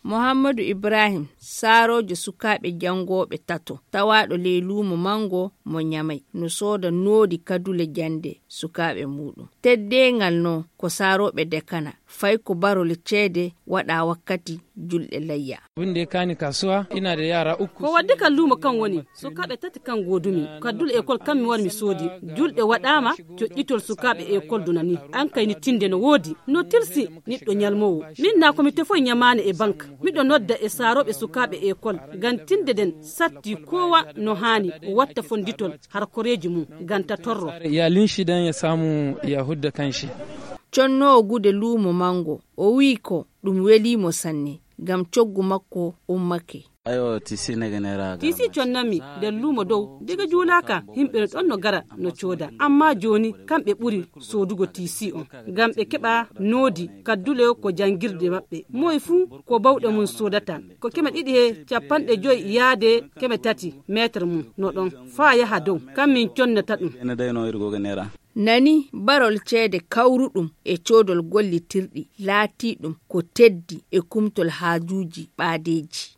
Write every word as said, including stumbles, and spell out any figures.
Muhammadu Ibrahim saroje sukaɓe jangoɓe tato tawaɗo ley luumo mango mo Nyamai no soda noodi kadule jande sukaɓe muɗum. Teddengal no ko saroɓe dekana fai ko barole ceede waɗa wakkati julɗe layya. Abin da ya kani kasuwa ina da yara uku. Ko wadde kan luumo kan woni sukaɓe tati kan godumi kadul ekol kan mi war mi soodi julɗe waɗama joƴƴitol sukaɓe ekol dunani an kayni tinde no woodi no tirsi niɗɗo nyalmowo min na komite foy nyamane e banque miɗo nodda e saroɓe sukaɓe ekol gan tinde den satti kowa no hani o watta fonditol har koreji mum ganta torro iyalin shi dan ya samu ya hudda kanshi. Connowo gude luumo mango o wi ko ɗum welimo sanne gam coggu makko ummake. Ayo tisi negenera tisi connami der luumo dow diga juulaka himɓe ɗon no gara no cooda amma joni kamɓe ɓuri sodugo tisi on gam ɓe keɓa noodi kaddule ko jangirde maɓɓe moye fuu ko bawɗe mum sodata ko keme ɗiɗi he capanɗe joyi yaade keme tati métre mum no ɗon faa yaha dow kam min connata ɗum. Nani barol ceede kawruɗum e coodol gollitirɗi laatiɗum ko teddi e kumtol haajuji ɓaadeji.